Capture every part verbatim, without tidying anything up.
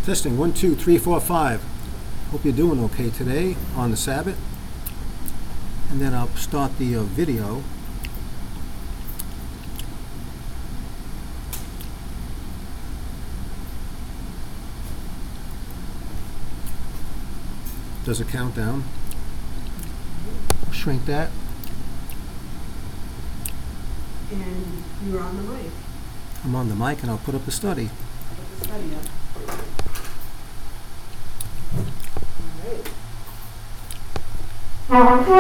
Testing, one, two, three, four, five. Hope you're doing okay today on the Sabbath. And then I'll start the uh, video. Does a countdown. Shrink that. And you're on the mic. I'm on the mic and I'll put up the study. Put the study up. All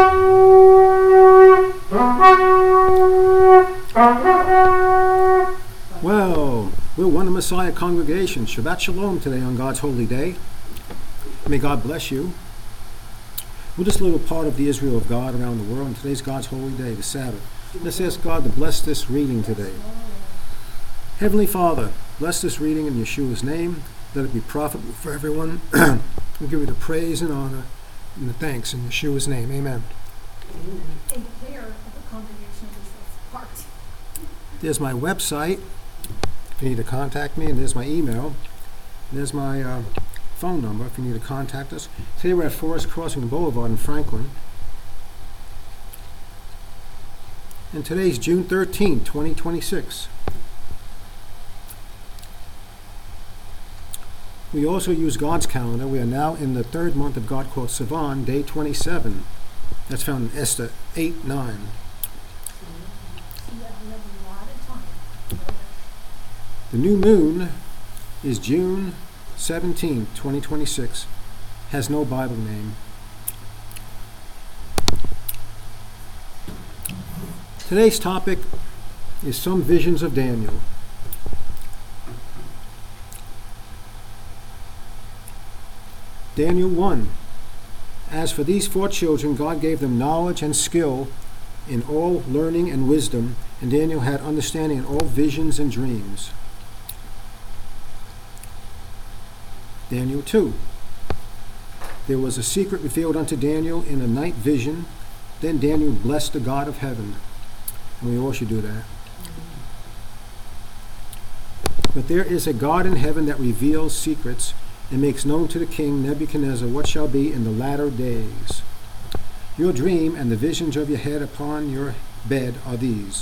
right. Well, we're one Messiah congregation. Shabbat Shalom today on God's holy day. May God bless you. We're just a little part of the Israel of God around the world, and today's God's holy day, the Sabbath. Let's ask God to bless this reading today. Heavenly Father, bless this reading in Yeshua's name. Let it be profitable for everyone. We give you the praise and honor and the thanks in Yeshua's name. Amen. A pair of the congregation is parked. There's my website if you need to contact me, and there's my email. There's my uh, phone number if you need to contact us. Today we're at Forest Crossing Boulevard in Franklin. And today's June thirteenth, twenty twenty-six. We also use God's calendar. We are now in the third month of God quote Sivan, day twenty-seven. That's found in Esther eight nine. The new moon is June seventeenth, twenty twenty-six. Has no Bible name. Today's topic is some visions of Daniel. Daniel one. As for these four children, God gave them knowledge and skill in all learning and wisdom, and Daniel had understanding in all visions and dreams. Daniel two. There was a secret revealed unto Daniel in a night vision. Then Daniel blessed the God of heaven. And we all should do that. But there is a God in heaven that reveals secrets and makes known to the king Nebuchadnezzar what shall be in the latter days. Your dream and the visions of your head upon your bed are these.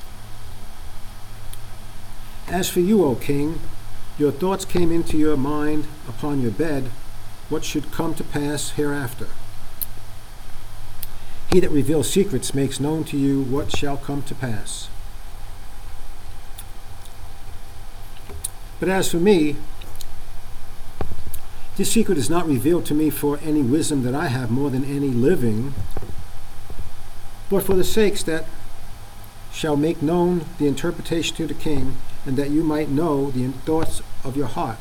As for you, O king, your thoughts came into your mind upon your bed, what should come to pass hereafter. He that reveals secrets makes known to you what shall come to pass. But as for me, this secret is not revealed to me for any wisdom that I have more than any living, but for the sakes that shall make known the interpretation to the king, and that you might know the thoughts of your heart.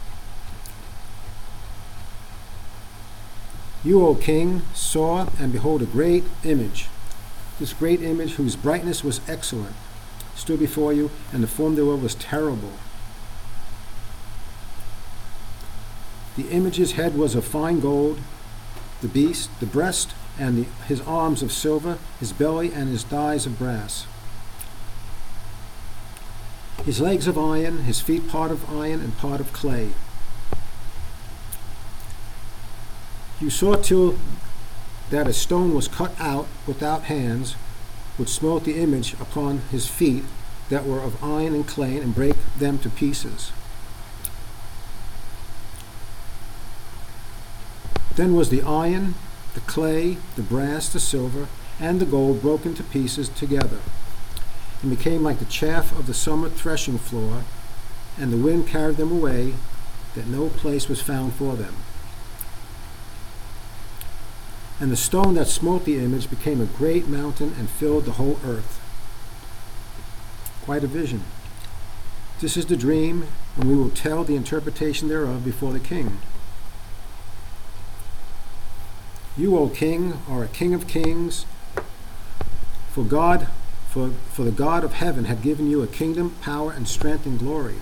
You, O king, saw and behold a great image. This great image, whose brightness was excellent, stood before you, and the form thereof was terrible. The image's head was of fine gold, the beast, the breast, and the, his arms of silver, his belly and his thighs of brass. His legs of iron, his feet part of iron and part of clay. You saw till that a stone was cut out without hands, which smote the image upon his feet that were of iron and clay, and brake them to pieces. Then was the iron, the clay, the brass, the silver, and the gold broken to pieces together, and became like the chaff of the summer threshing floor, and the wind carried them away, that no place was found for them. And the stone that smote the image became a great mountain and filled the whole earth. Quite a vision. This is the dream, and we will tell the interpretation thereof before the king. You, O king, are a king of kings, for God, for, for the God of heaven had given you a kingdom, power, and strength and glory.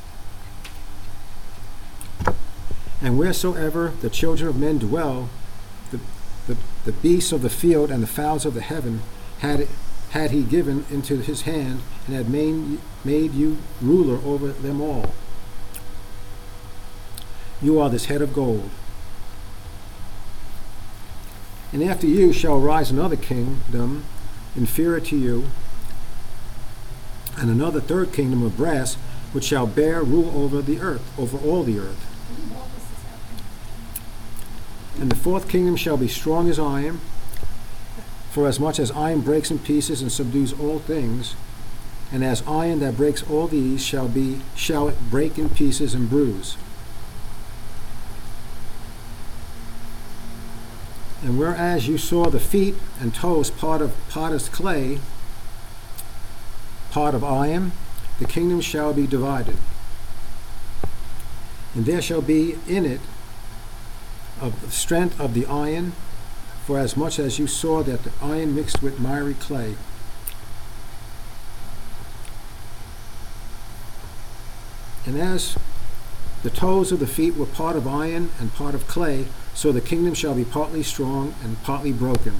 And wheresoever the children of men dwell, the The, the beasts of the field and the fowls of the heaven had, had he given into his hand, and had made, made you ruler over them all. You are this head of gold. And after you shall rise another kingdom inferior to you, and another third kingdom of brass, which shall bear rule over the earth, over all the earth. And the fourth kingdom shall be strong as iron, for as much as iron breaks in pieces and subdues all things, and as iron that breaks all these shall be shall it break in pieces and bruise. And whereas you saw the feet and toes part of potter's clay, part of iron, the kingdom shall be divided. And there shall be in it of the strength of the iron, for as much as you saw that the iron mixed with miry clay. And as the toes of the feet were part of iron and part of clay, so the kingdom shall be partly strong and partly broken.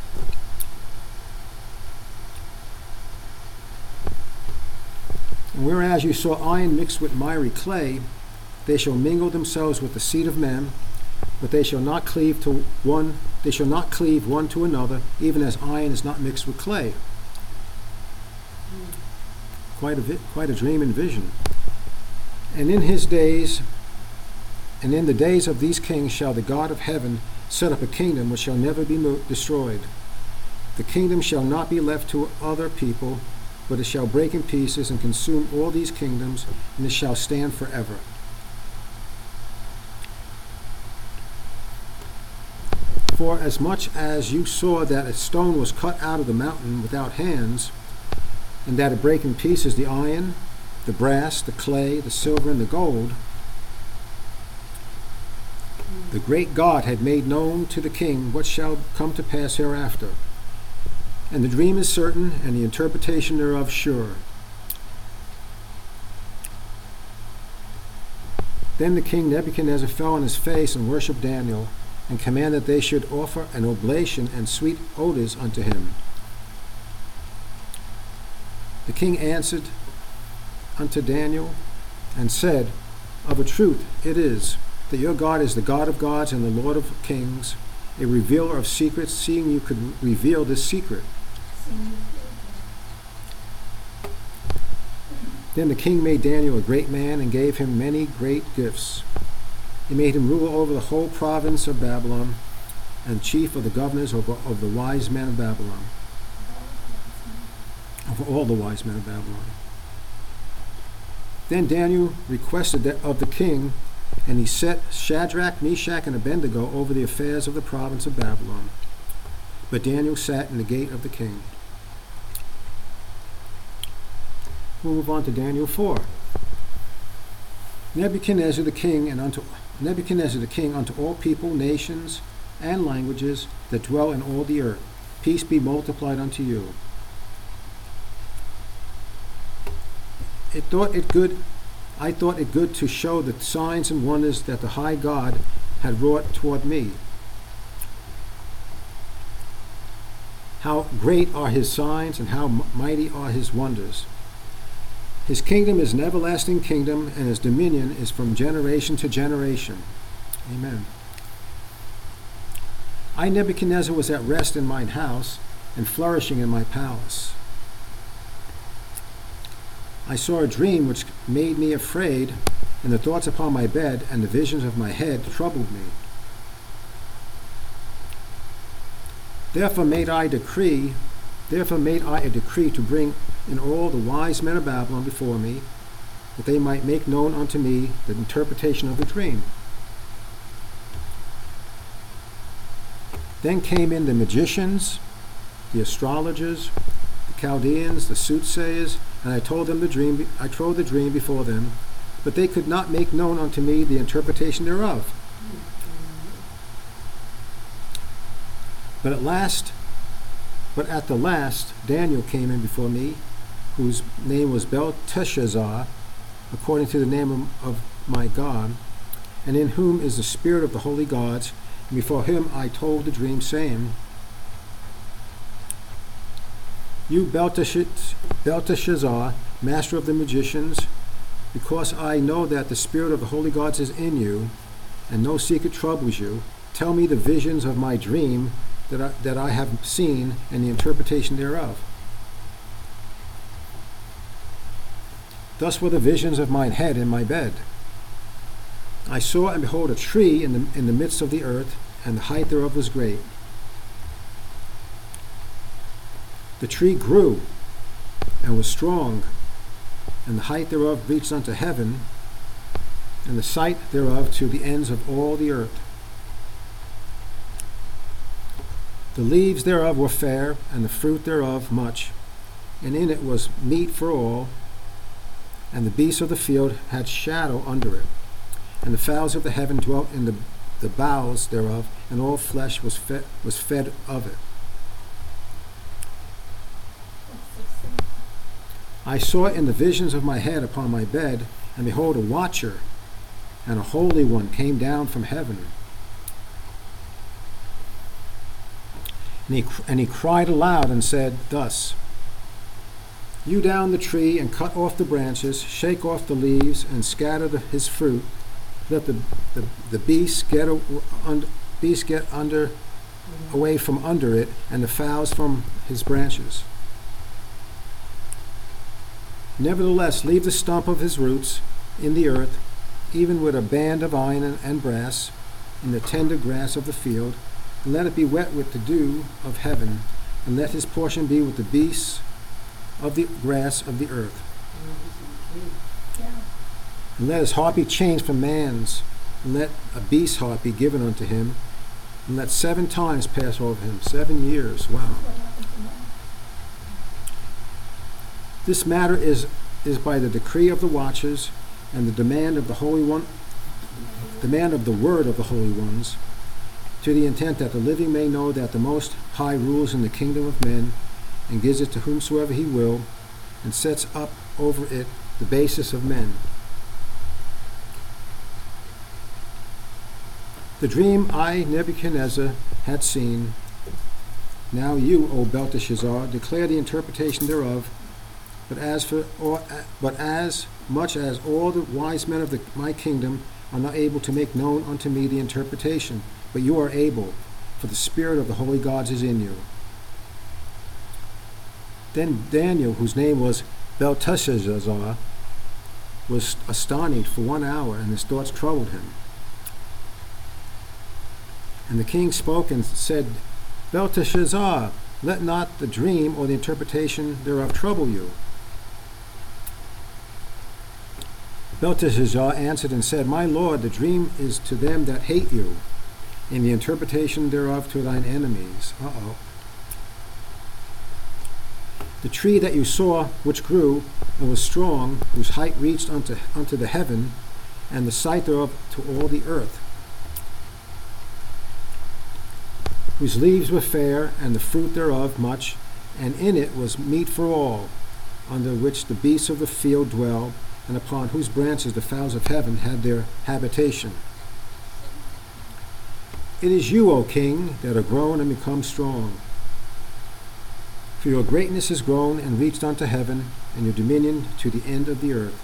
And whereas you saw iron mixed with miry clay, they shall mingle themselves with the seed of men, but they shall not cleave to one. They shall not cleave one to another, even as iron is not mixed with clay. Quite a vi- quite a dream and vision. And in his days, and in the days of these kings, shall the God of heaven set up a kingdom which shall never be mo- destroyed. The kingdom shall not be left to other people, but it shall break in pieces and consume all these kingdoms, and it shall stand forever. For as much as you saw that a stone was cut out of the mountain without hands, and that it brake in pieces the iron, the brass, the clay, the silver, and the gold, the great God had made known to the king what shall come to pass hereafter. And the dream is certain, and the interpretation thereof sure. Then the king Nebuchadnezzar fell on his face and worshipped Daniel, and commanded they should offer an oblation and sweet odors unto him. The king answered unto Daniel and said, Of a truth it is, that your God is the God of gods and the Lord of kings, a revealer of secrets, seeing you could reveal this secret. Then the king made Daniel a great man and gave him many great gifts. He made him ruler over the whole province of Babylon and chief of the governors over, of the wise men of Babylon, over all the wise men of Babylon. Then Daniel requested that of the king, and he set Shadrach, Meshach, and Abednego over the affairs of the province of Babylon. But Daniel sat in the gate of the king. We'll move on to Daniel four. Nebuchadnezzar the king and unto Nebuchadnezzar the king unto all people, nations, and languages that dwell in all the earth, peace be multiplied unto you. It thought it good I thought it good to show the signs and wonders that the high God had wrought toward me. How great are his signs, and how mighty are his wonders. His kingdom is an everlasting kingdom, and his dominion is from generation to generation. Amen. I, Nebuchadnezzar, was at rest in mine house, and flourishing in my palace. I saw a dream which made me afraid, and the thoughts upon my bed and the visions of my head troubled me. Therefore made I decree, therefore made I a decree to bring in all the wise men of Babylon before me, that they might make known unto me the interpretation of the dream. Then came in the magicians, the astrologers, the Chaldeans, the soothsayers, and I told them the dream. I told the dream before them, but they could not make known unto me the interpretation thereof. But at last, but at the last, Daniel came in before me, whose name was Belteshazzar, according to the name of, of my God, and in whom is the spirit of the holy gods. And before him I told the dream, saying, You Belteshazzar, master of the magicians, because I know that the spirit of the holy gods is in you, and no secret troubles you. Tell me the visions of my dream that I, that I have seen, and the interpretation thereof. Thus were the visions of mine head in my bed. I saw, and behold, a tree in the, in the midst of the earth, and the height thereof was great. The tree grew, and was strong, and the height thereof reached unto heaven, and the sight thereof to the ends of all the earth. The leaves thereof were fair, and the fruit thereof much, and in it was meat for all, and the beasts of the field had shadow under it, and the fowls of the heaven dwelt in the, the boughs thereof, and all flesh was fed, was fed of it. I saw in the visions of my head upon my bed, and behold, a watcher and a holy one came down from heaven. And he, and he cried aloud and said thus, "Hew down the tree and cut off the branches, shake off the leaves and scatter the, his fruit. Let the, the, the beasts get, a, un, beasts get under, away from under it, and the fowls from his branches. Nevertheless, leave the stump of his roots in the earth, even with a band of iron and, and brass, in the tender grass of the field, and let it be wet with the dew of heaven, and let his portion be with the beasts of the grass of the earth. Yeah. And let his heart be changed from man's, and let a beast's heart be given unto him, and let seven times pass over him." Seven years. Wow. What happened to man? This matter is, is by the decree of the watchers, and the demand of the Holy One, demand of the word of the Holy Ones, to the intent that the living may know that the Most High rules in the kingdom of men, and gives it to whomsoever he will, and sets up over it the basis of men. The dream I, Nebuchadnezzar, had seen. Now you, O Belteshazzar, declare the interpretation thereof. But as for, or, but as much as all the wise men of the, my kingdom are not able to make known unto me the interpretation, but you are able, for the spirit of the holy gods is in you. Then Daniel, whose name was Belteshazzar, was astonished for one hour, and his thoughts troubled him. And the king spoke and said, "Belteshazzar, let not the dream or the interpretation thereof trouble you." Belteshazzar answered and said, "My lord, the dream is to them that hate you, and the interpretation thereof to thine enemies." Uh-oh. "The tree that you saw, which grew and was strong, whose height reached unto, unto the heaven, and the sight thereof to all the earth, whose leaves were fair, and the fruit thereof much, and in it was meat for all, under which the beasts of the field dwell, and upon whose branches the fowls of heaven had their habitation. It is you, O king, that are grown and become strong. For your greatness is grown and reached unto heaven, and your dominion to the end of the earth."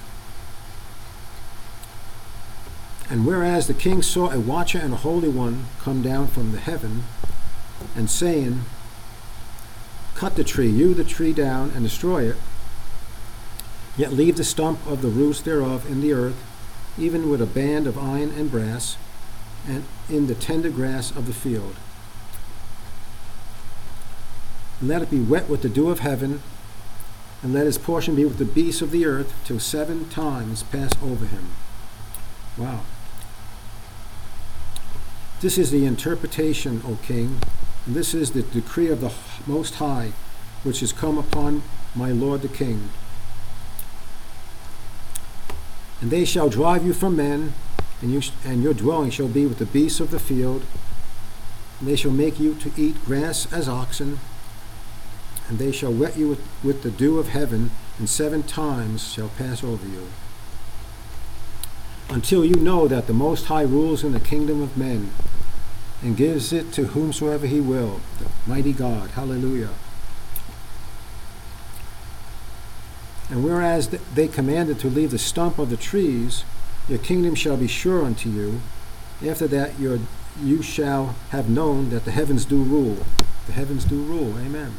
And whereas the king saw a watcher and a holy one come down from the heaven, and saying, "Cut the tree, hew the tree down, and destroy it, yet leave the stump of the roots thereof in the earth, even with a band of iron and brass, and in the tender grass of the field. And let it be wet with the dew of heaven, and let his portion be with the beasts of the earth, till seven times pass over him." Wow. This is the interpretation, O king, and this is the decree of the Most High, which is come upon my lord the king. "And they shall drive you from men, and, you sh- and your dwelling shall be with the beasts of the field, and they shall make you to eat grass as oxen, and they shall wet you with, with the dew of heaven, and seven times shall pass over you, until you know that the Most High rules in the kingdom of men, and gives it to whomsoever he will, the mighty God." Hallelujah. "And whereas they commanded to leave the stump of the trees, your kingdom shall be sure unto you, After that, your, you shall have known that the heavens do rule. The heavens do rule. Amen.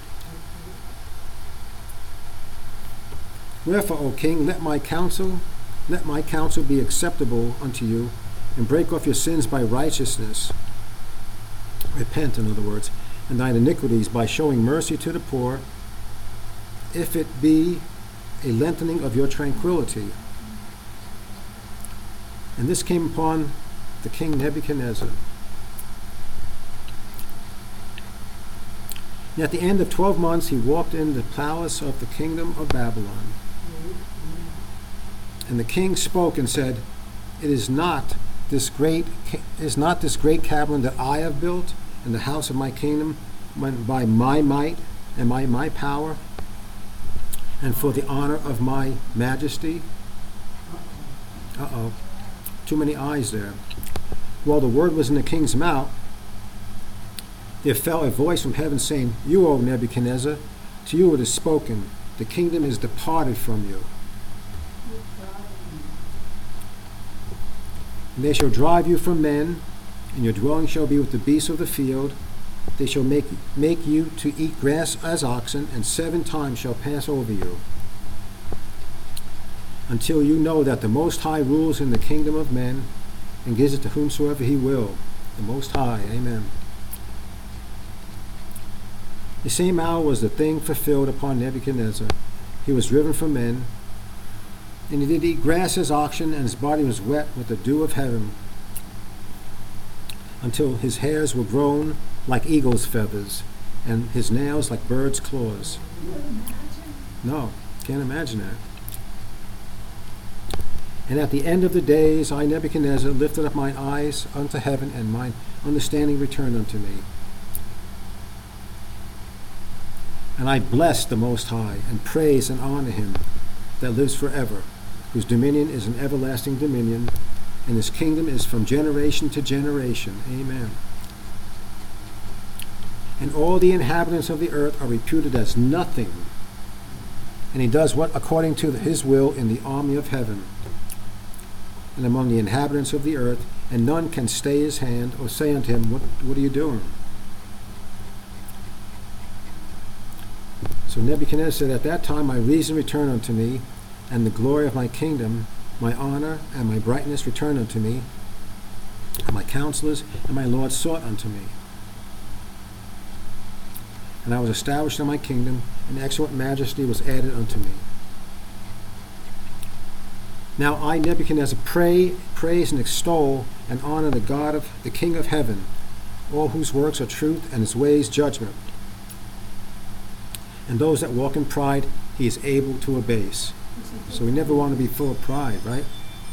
Wherefore, O king, let my counsel, let my counsel be acceptable unto you, and break off your sins by righteousness. Repent, in other words, and thine iniquities by showing mercy to the poor, if it be a lengthening of your tranquility. And this came upon the king Nebuchadnezzar. And at the end of twelve months he walked in the palace of the kingdom of Babylon. And the king spoke and said, It is not this great is not this great cavern that I have built in the house of my kingdom by my might and by my power, and for the honor of my majesty? Uh-oh. Too many eyes there. While the word was in the king's mouth, there fell a voice from heaven saying, You, O Nebuchadnezzar, to you it is spoken, the kingdom is departed from you. And they shall drive you from men, and your dwelling shall be with the beasts of the field. They shall make, make you to eat grass as oxen, and seven times shall pass over you, until you know that the Most High rules in the kingdom of men, and gives it to whomsoever he will. The Most High. Amen. The same hour was the thing fulfilled upon Nebuchadnezzar. He was driven from men, and he did eat grass as oxen, and his body was wet with the dew of heaven, until his hairs were grown like eagle's feathers, and his nails like bird's claws. Can you imagine? No, can't imagine that. And at the end of the days, I, Nebuchadnezzar, lifted up mine eyes unto heaven, and mine understanding returned unto me. And I blessed the Most High, and praise and honor him that lives forever, whose dominion is an everlasting dominion, and his kingdom is from generation to generation. Amen. And all the inhabitants of the earth are reputed as nothing, and he does what according to his will in the army of heaven and among the inhabitants of the earth, and none can stay his hand or say unto him, What, what are you doing? So Nebuchadnezzar said, At that time my reason returned unto me, and the glory of my kingdom, my honor and my brightness returned unto me, and my counselors and my lords sought unto me. And I was established in my kingdom, and excellent majesty was added unto me. Now I, Nebuchadnezzar, pray, praise and extol and honor the God of the King of heaven, all whose works are truth and his ways judgment. And those that walk in pride, he is able to abase. So we never want to be full of pride, right?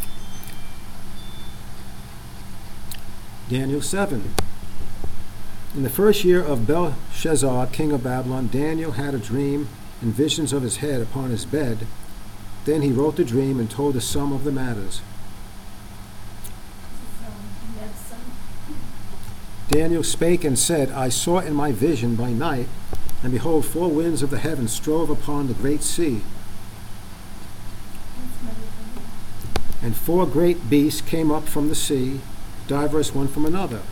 Daniel seven. In the first year of Belshazzar, king of Babylon, Daniel had a dream and visions of his head upon his bed. Then he wrote the dream and told the sum of the matters. Daniel spake and said, I saw in my vision by night, and behold, four winds of the heavens strove upon the great sea. And four great beasts came up from the sea, diverse one from another.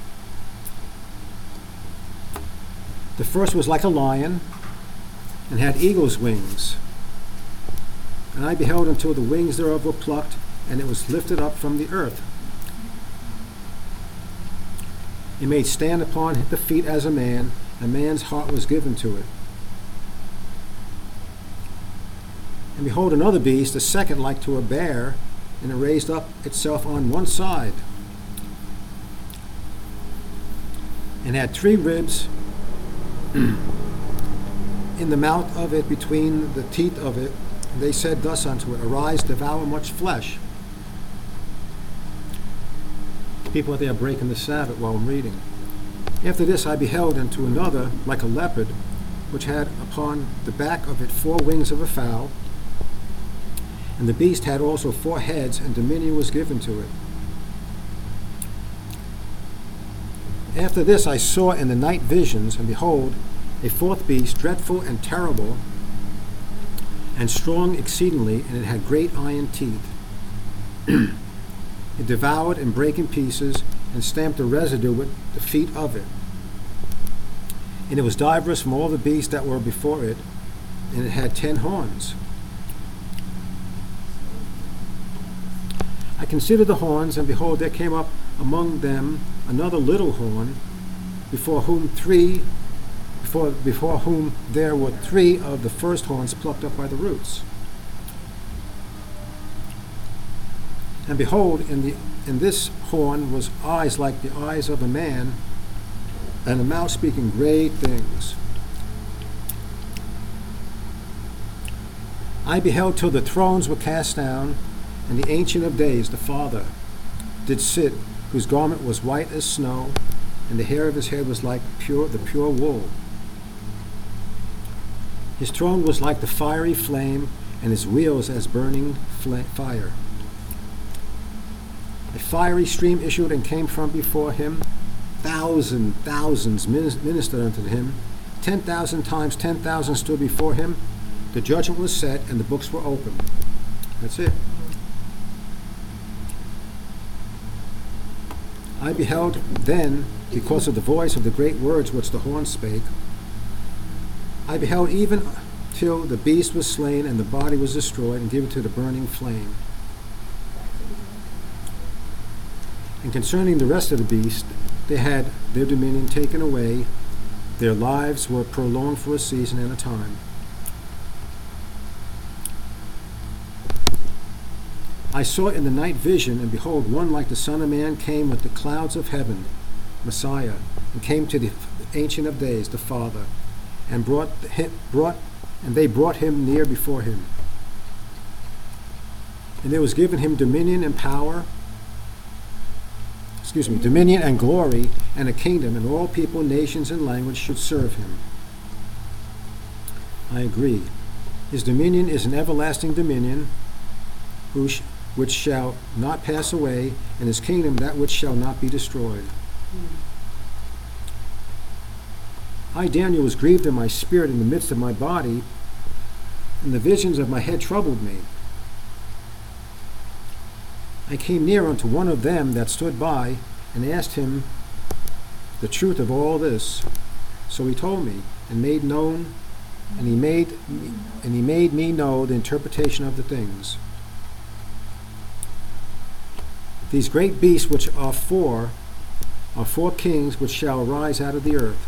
The first was like a lion, and had eagle's wings. And I beheld until the wings thereof were plucked, and it was lifted up from the earth. It made stand upon the feet as a man, a man's heart was given to it. And behold, another beast, the second like to a bear, and it raised up itself on one side, and had three ribs in the mouth of it, between the teeth of it. And they said thus unto it, Arise, devour much flesh. People out there breaking the Sabbath while I'm reading. After this I beheld unto another like a leopard, which had upon the back of it four wings of a fowl. And the beast had also four heads, and dominion was given to it. After this I saw in the night visions, and behold, a fourth beast, dreadful and terrible, and strong exceedingly, and it had great iron teeth. It devoured and brake in pieces, and stamped the residue with the feet of it. And it was diverse from all the beasts that were before it, and it had ten horns. I considered the horns, and behold, there came up among them another little horn, before whom three, before, before whom there were three of the first horns plucked up by the roots. And behold, in the in this horn was eyes like the eyes of a man, and a mouth speaking great things. I beheld till the thrones were cast down, and the Ancient of Days, the Father, did sit, whose garment was white as snow, and the hair of his head was like pure the pure wool. His throne was like the fiery flame, and his wheels as burning fla- fire. A fiery stream issued and came from before him. Thousand thousands ministered unto him. Ten thousand times ten thousand stood before him. The judgment was set, and the books were opened. That's it. I beheld then, because of the voice of the great words which the horn spake, I beheld even till the beast was slain, and the body was destroyed, and given to the burning flame. And concerning the rest of the beast, they had their dominion taken away, their lives were prolonged for a season and a time. I saw in the night vision, and behold, one like the Son of Man came with the clouds of heaven, Messiah, and came to the Ancient of Days, the Father, and brought him, brought, and they brought him near before him. And there was given him dominion and power, excuse me, dominion and glory, and a kingdom, and all people, nations, and language should serve him. I agree. His dominion is an everlasting dominion, who sh- which shall not pass away, and his kingdom that which shall not be destroyed. I, Daniel, was grieved in my spirit in the midst of my body, and the visions of my head troubled me. I came near unto one of them that stood by, and asked him the truth of all this. So he told me, and made known, and he made me, and he made me know the interpretation of the things. These great beasts which are four, are four kings which shall arise out of the earth.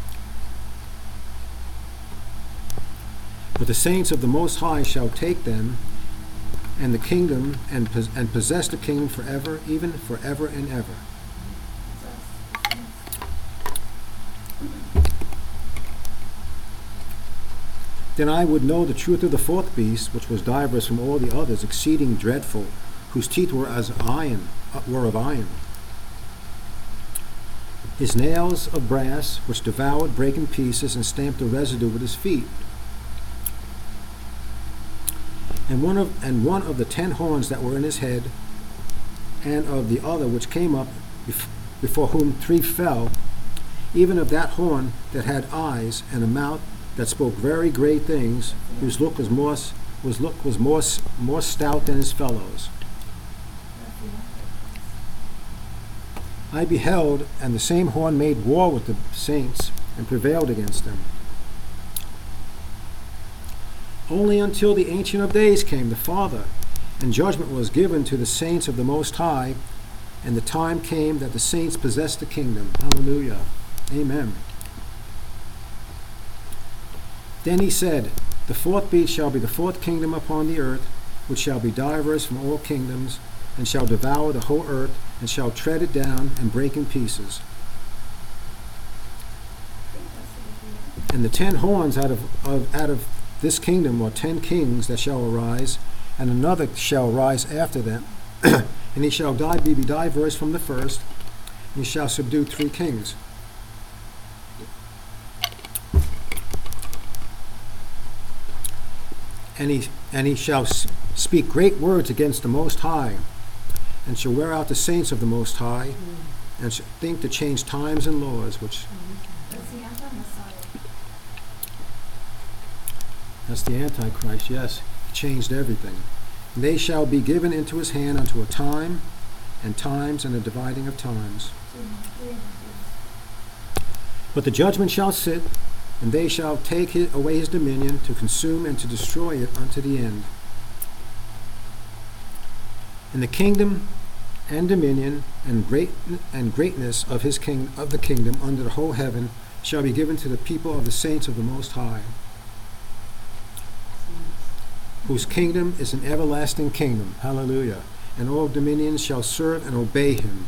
But the saints of the Most High shall take them, and the kingdom, and, pos- and possess the kingdom forever, even forever and ever. Then I would know the truth of the fourth beast, which was diverse from all the others, exceeding dreadful, whose teeth were as iron, uh, were of iron. His nails of brass, which devoured, brake in pieces, and stamped the residue with his feet. And one of and one of the ten horns that were in his head, and of the other which came up, bef- before whom three fell, even of that horn that had eyes and a mouth that spoke very great things, whose look was more was look was more more stout than his fellows. I beheld, and the same horn made war with the saints, and prevailed against them. Only until the Ancient of Days came, the Father, and judgment was given to the saints of the Most High, and the time came that the saints possessed the kingdom. Hallelujah. Amen. Then he said, the fourth beast shall be the fourth kingdom upon the earth, which shall be diverse from all kingdoms, and shall devour the whole earth, and shall tread it down and break in pieces. And the ten horns out of, of out of this kingdom are ten kings that shall arise, and another shall rise after them, and he shall die, be diverse from the first, and he shall subdue three kings. And he and he shall speak great words against the Most High, and shall wear out the saints of the Most High, mm. and shall think to change times and laws, which That's the anti-Messiah. that's the Antichrist, yes. He changed everything. And they shall be given into his hand unto a time and times and the dividing of times. But the judgment shall sit, and they shall take his, away his dominion, to consume and to destroy it unto the end. And the kingdom and dominion and great and greatness of his king of the kingdom under the whole heaven shall be given to the people of the saints of the Most High, whose kingdom is an everlasting kingdom. Hallelujah. And all dominions shall serve and obey him.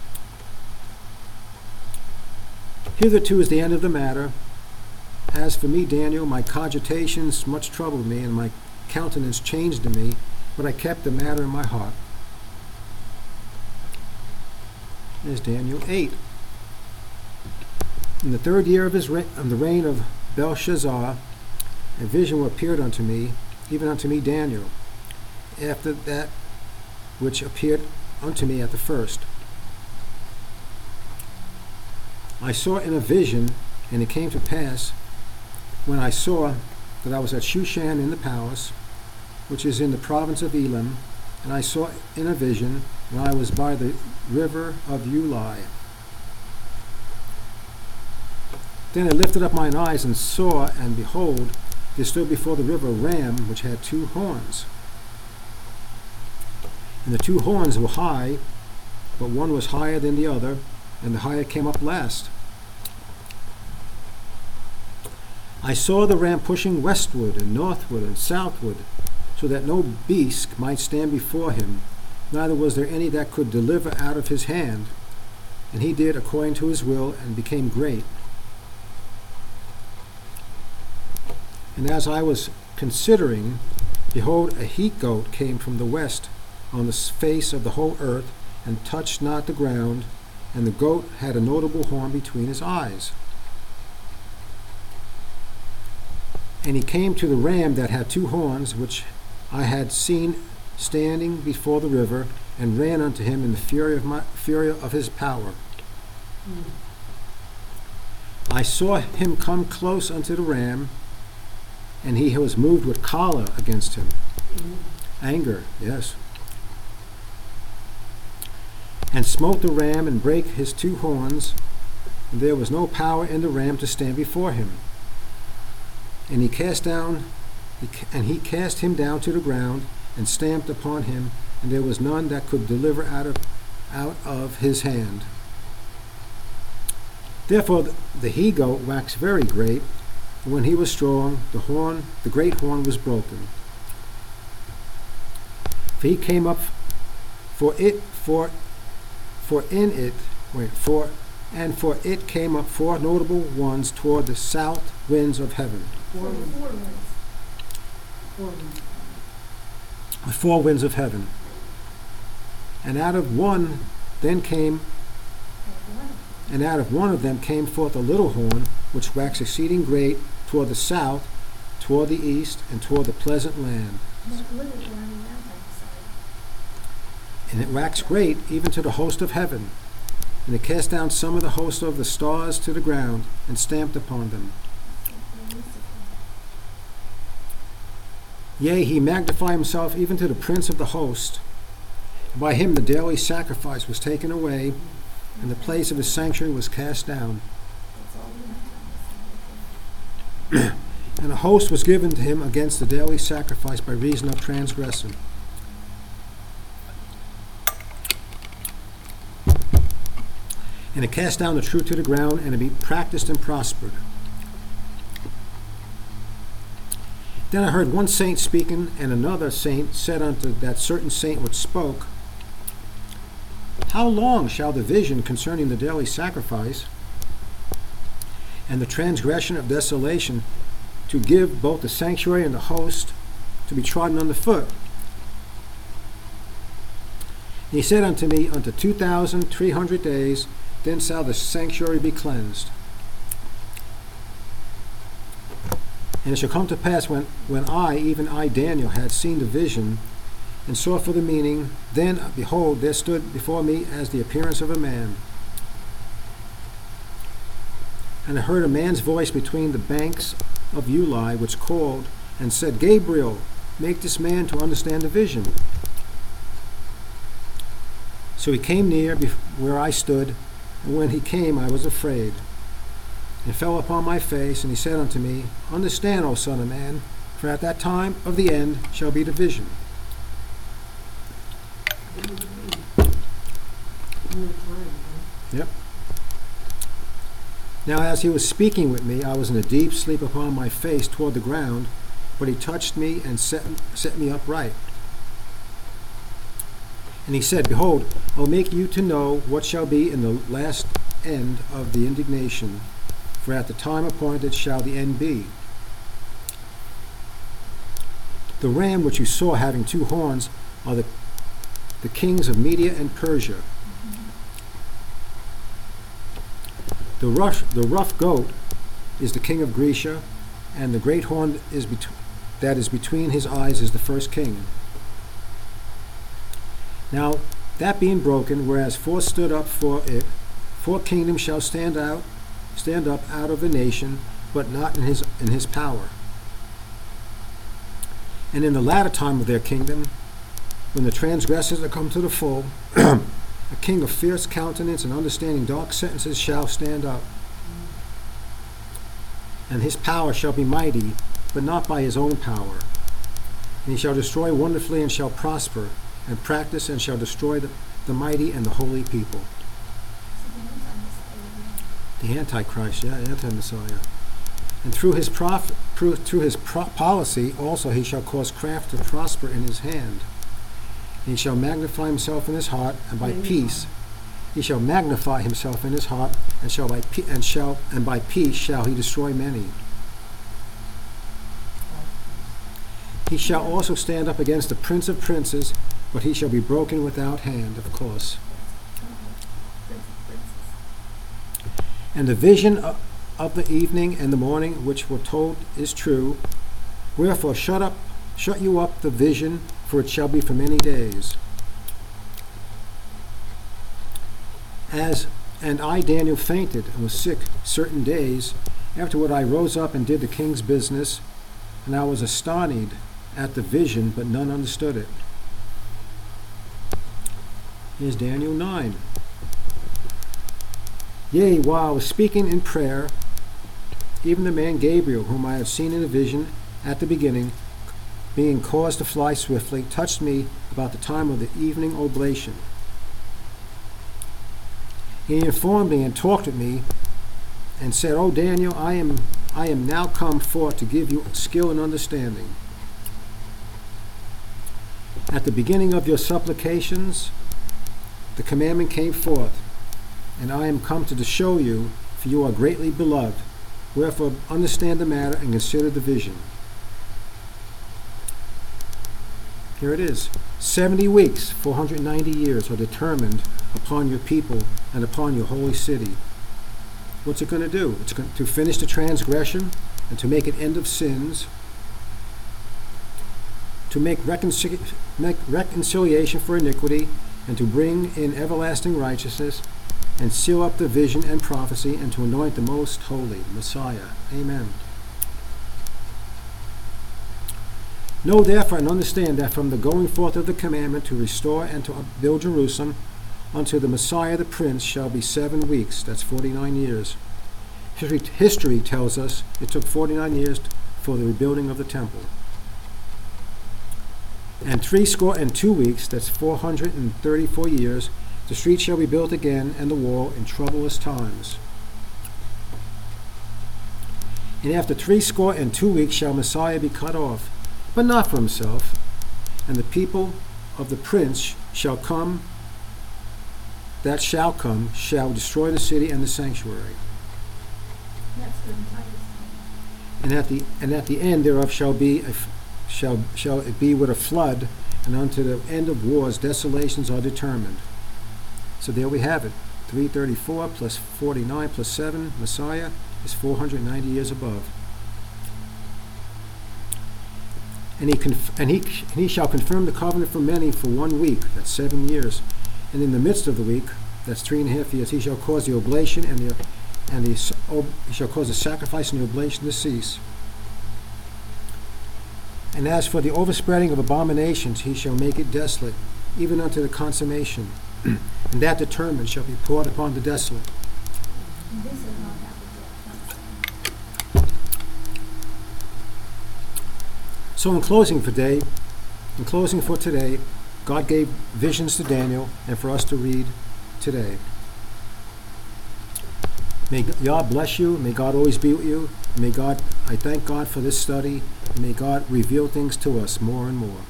Hitherto is the end of the matter. As for me, Daniel, my cogitations much troubled me, and my countenance changed in me, but I kept the matter in my heart. There's Daniel eight. In the third year of his reign, of the reign of Belshazzar, a vision appeared unto me, even unto me, Daniel, after that which appeared unto me at the first. I saw in a vision, and it came to pass, when I saw that I was at Shushan in the palace, which is in the province of Elam, and I saw in a vision when I was by the river of Ulai. Then I lifted up mine eyes and saw, and behold, there stood before the river a ram which had two horns. And the two horns were high, but one was higher than the other, and the higher came up last. I saw the ram pushing westward and northward and southward, so that no beast might stand before him, neither was there any that could deliver out of his hand. And he did according to his will, and became great. And as I was considering, behold, a he-goat came from the west on the face of the whole earth, and touched not the ground, and the goat had a notable horn between his eyes. And he came to the ram that had two horns, which I had seen standing before the river, and ran unto him in the fury of my fury of his power. Mm. I saw him come close unto the ram, and he was moved with choler against him. Mm. Anger, yes. And smote the ram, and brake his two horns, and there was no power in the ram to stand before him. And he cast down, and he cast him down to the ground, and stamped upon him, and there was none that could deliver out of out of his hand. Therefore the he-goat waxed very great, and when he was strong, the horn, the great horn, was broken. For he came up, for it, for, for in it, wait, for, and for it came up four notable ones toward the south winds of heaven. Four winds. Four winds. Four winds. The four winds of heaven. And out of one then came, and out of one of them came forth a little horn, which waxed exceeding great toward the south, toward the east, and toward the pleasant land. And it waxed great even to the host of heaven. And it cast down some of the host of the stars to the ground, and stamped upon them. Yea, he magnified himself even to the prince of the host. By him the daily sacrifice was taken away, and the place of his sanctuary was cast down. And a host was given to him against the daily sacrifice by reason of transgression. And it cast down the truth to the ground, and it be practiced and prospered. Then I heard one saint speaking, and another saint said unto that certain saint which spoke, How long shall the vision concerning the daily sacrifice and the transgression of desolation to give both the sanctuary and the host to be trodden under foot? And he said unto me, Unto two thousand three hundred days, then shall the sanctuary be cleansed. And it shall come to pass when, when I, even I, Daniel, had seen the vision, and sought for the meaning, then, behold, there stood before me as the appearance of a man. And I heard a man's voice between the banks of Ulai, which called and said, Gabriel, make this man to understand the vision. So he came near bef- where I stood, and when he came I was afraid, and fell upon my face, and he said unto me, Understand, O son of man, for at that time of the end shall be division. Yep. Now as he was speaking with me, I was in a deep sleep upon my face toward the ground, but he touched me and set, set me upright. And he said, Behold, I will make you to know what shall be in the last end of the indignation, for at the time appointed shall the end be. The ram which you saw having two horns are the, the kings of Media and Persia. The rough, the rough goat is the king of Grecia, and the great horn is bet- that is between his eyes is the first king. Now, that being broken, whereas four stood up for it, four kingdoms shall stand out, stand up out of the nation, but not in his in his power. And in the latter time of their kingdom, when the transgressors are come to the full, a king of fierce countenance and understanding dark sentences shall stand up. And his power shall be mighty, but not by his own power. And he shall destroy wonderfully and shall prosper, and practice and shall destroy the, the mighty and the holy people. The Antichrist, yeah, anti-Messiah. And through his prof, through his pro- policy also he shall cause craft to prosper in his hand. And he shall magnify himself in his heart, and by peace he shall magnify himself in his heart, and shall by pe- and shall and by peace shall he destroy many. He shall also stand up against the prince of princes, but he shall be broken without hand, of course. And the vision of, of the evening and the morning which were told is true. Wherefore shut up, shut you up the vision, for it shall be for many days. As and I, Daniel, fainted and was sick certain days. Afterward I rose up and did the king's business, and I was astonished at the vision, but none understood it. Here's Daniel nine. Yea, while I was speaking in prayer, even the man Gabriel, whom I had seen in a vision at the beginning, being caused to fly swiftly, touched me about the time of the evening oblation. He informed me and talked with me, and said, O Daniel, I am I am now come forth to give you skill and understanding. At the beginning of your supplications, the commandment came forth, and I am come to show you, for you are greatly beloved. Wherefore understand the matter and consider the vision. Here it is. Seventy weeks, four hundred ninety years, are determined upon your people and upon your holy city. What's it going to do? It's going to finish the transgression and to make an end of sins, to make, reconcil- make reconciliation for iniquity, and to bring in everlasting righteousness, and seal up the vision and prophecy, and to anoint the most holy Messiah. Amen. Know therefore and understand that from the going forth of the commandment to restore and to build Jerusalem unto the Messiah the Prince shall be seven weeks. That's forty-nine years. History, history tells us it took forty-nine years for the rebuilding of the temple. And three score and two weeks, that's four hundred thirty-four years, the street shall be built again, and the wall in troublous times. And after three score and two weeks shall Messiah be cut off, but not for himself. And the people of the prince shall come, that shall come, shall destroy the city and the sanctuary. That's good in Titus. And at the and at the end thereof shall be a, shall shall it be with a flood, and unto the end of wars desolations are determined. So there we have it. three thirty-four plus forty-nine plus seven, Messiah is four hundred ninety years above. And he, conf- and, he, and he shall confirm the covenant for many for one week, that's seven years. And in the midst of the week, that's three and a half years, he shall cause the oblation and the and the, oh, he shall cause the sacrifice and the oblation to cease. And as for the overspreading of abominations, he shall make it desolate, even unto the consummation. and that determined shall be poured upon the desolate. This is not happening yet. So in closing for today, in closing for today, God gave visions to Daniel and for us to read today. May God bless you. May God always be with you. May God, I thank God for this study. And may God reveal things to us more and more.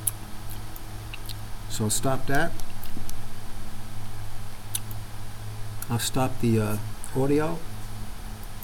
So stop that. I'll stop the uh, audio.